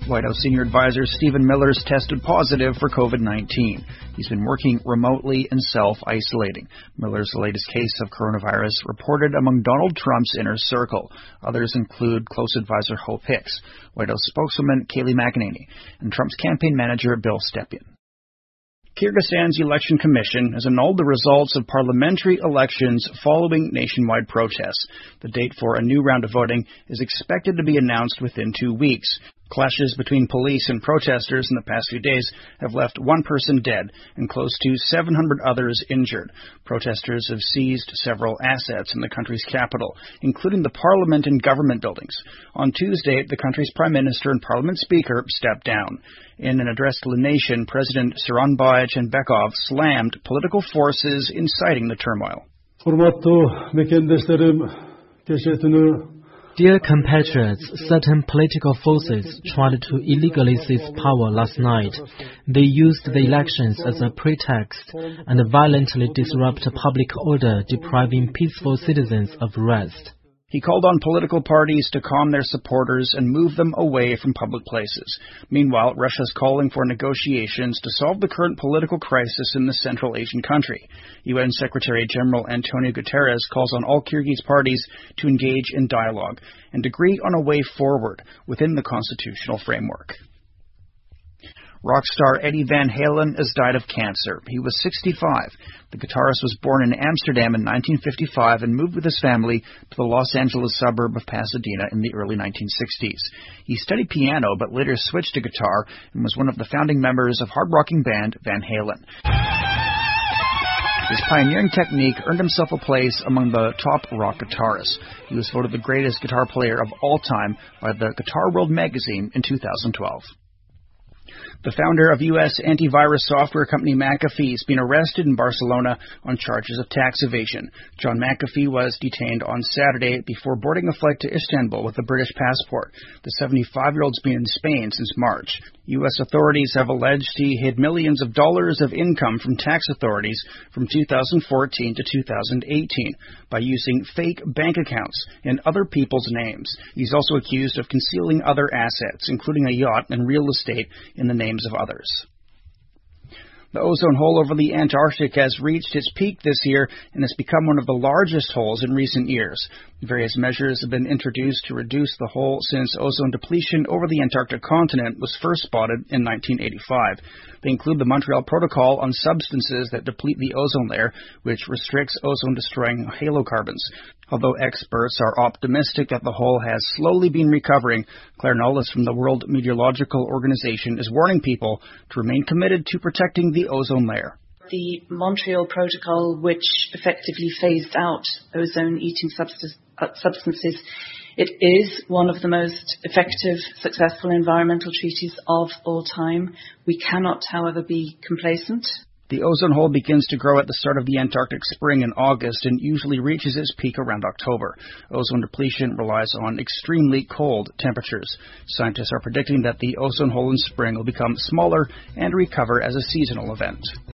White House senior advisor Stephen Miller's tested positive for COVID-19. He's been working remotely and self-isolating. Miller's latest case of coronavirus reported among Donald Trump's inner circle. Others include close advisor Hope Hicks, White House spokeswoman Kayleigh McEnany, and Trump's campaign manager Bill Stepien. Kyrgyzstan's election commission has annulled the results of parliamentary elections following nationwide protests. The date for a new round of voting is expected to be announced within 2 weeks. Clashes between police and protesters in the past few days have left one person dead and close to 700 others injured. Protesters have seized several assets in the country's capital, including the parliament and government buildings. On Tuesday, the country's prime minister and parliament speaker stepped down. In an address to the nation, President Soronbay Jeenbekov slammed political forces inciting the turmoil. Dear compatriots, certain political forces tried to illegally seize power last night. They used the elections as a pretext and violently disrupted public order, depriving peaceful citizens of rest. He called on political parties to calm their supporters and move them away from public places. Meanwhile, Russia is calling for negotiations to solve the current political crisis in the Central Asian country. UN Secretary General Antonio Guterres calls on all Kyrgyz parties to engage in dialogue and agree on a way forward within the constitutional framework. Rock star Eddie Van Halen has died of cancer. He was 65. The guitarist was born in Amsterdam in 1955 and moved with his family to the Los Angeles suburb of Pasadena in the early 1960s. He studied piano but later switched to guitar and was one of the founding members of hard-rocking band Van Halen. His pioneering technique earned himself a place among the top rock guitarists. He was voted the greatest guitar player of all time by the Guitar World magazine in 2012. The founder of U.S. antivirus software company McAfee has been arrested in Barcelona on charges of tax evasion. John McAfee was detained on Saturday before boarding a flight to Istanbul with a British passport. The 75-year-old's been in Spain since March. U.S. authorities have alleged he hid millions of dollars of income from tax authorities from 2014 to 2018 by using fake bank accounts in other people's names. He's also accused of concealing other assets, including a yacht and real estate, in the names of others. The ozone hole over the Antarctic has reached its peak this year and has become one of the largest holes in recent years. Various measures have been introduced to reduce the hole since ozone depletion over the Antarctic continent was first spotted in 1985. They include the Montreal Protocol on substances that deplete the ozone layer, which restricts ozone-destroying halocarbons. Although experts are optimistic that the hole has slowly been recovering, Claire Nollis from the World Meteorological Organization is warning people to remain committed to protecting the ozone layer. The Montreal Protocol, which effectively phased out ozone-eating substances, it is one of the most effective, successful environmental treaties of all time. We cannot, however, be complacent. The ozone hole begins to grow at the start of the Antarctic spring in August and usually reaches its peak around October. Ozone depletion relies on extremely cold temperatures. Scientists are predicting that the ozone hole in spring will become smaller and recover as a seasonal event.